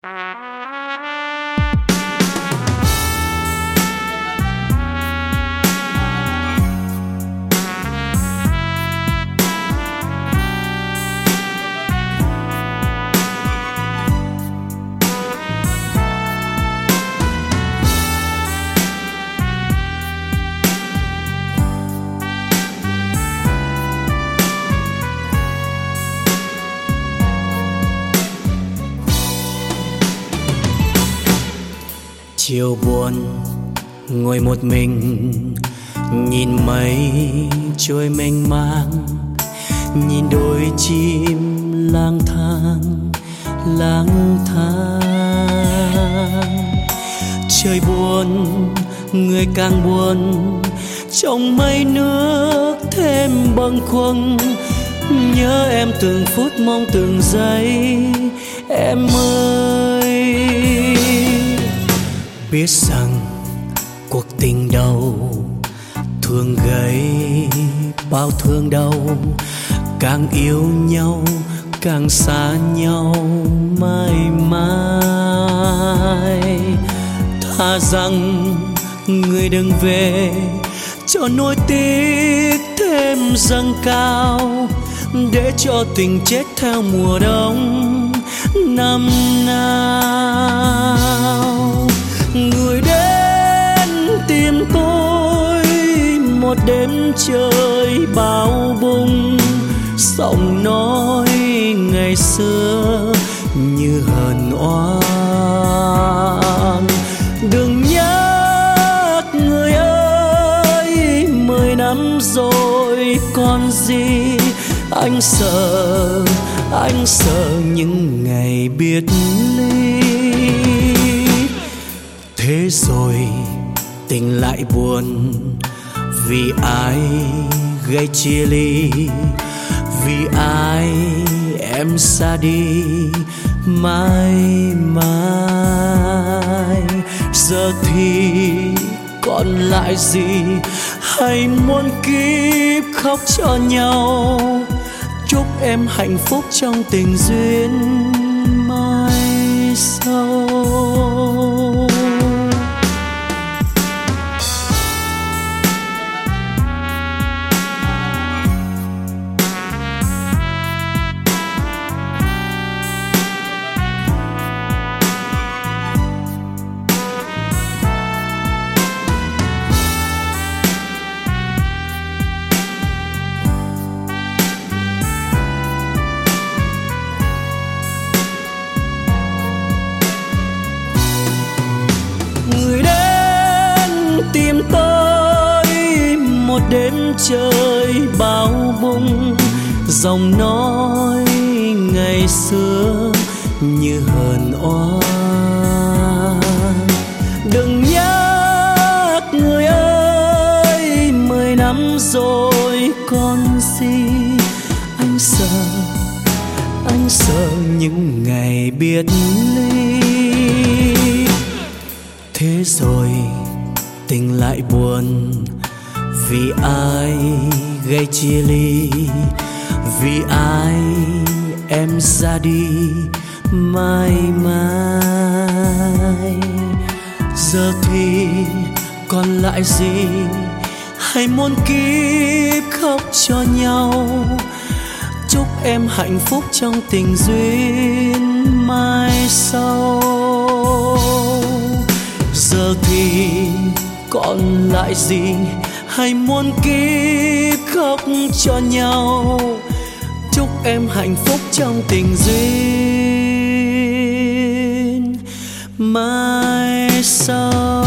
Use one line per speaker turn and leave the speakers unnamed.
Chiều buồn ngồi một mình, nhìn mây trôi mênh mang, nhìn đôi chim lang thang lang thang. Trời buồn người càng buồn, trong mây nước thêm bâng khuâng. Nhớ em từng phút mong từng giây em ơi. Biết rằng cuộc tình đầu thương gây bao thương đau, càng yêu nhau càng xa nhau mãi mãi. Thà rằng người đừng về cho nỗi tiếc thêm dâng cao, để cho tình chết theo mùa đông năm nào. Người đến tìm tôi một đêm trời bao bùng, giọng nói ngày xưa như hờn oan. Đừng nhắc người ơi, 10 năm rồi còn gì. Anh sợ những ngày biệt ly. Thế rồi tình lại buồn, vì ai gây chia ly, vì ai em xa đi mãi mãi. Giờ thì còn lại gì, hay muôn kiếp khóc cho nhau. Chúc em hạnh phúc trong tình duyên mai sau. Tìm tôi một đêm trời bao bùng, giọng nói ngày xưa như hờn oan. Đừng nhắc người ơi, 10 năm rồi còn gì. Anh sợ những ngày biệt ly. Thế rồi tình lại buồn, vì ai gây chia ly, vì ai em ra đi mãi mãi. Giờ thì còn lại gì, hay muôn kiếp khóc cho nhau. Chúc em hạnh phúc trong tình duyên mai sau. Giờ thì còn lại gì, hay muôn kiếp khóc cho nhau. Chúc em hạnh phúc trong tình duyên mai sau.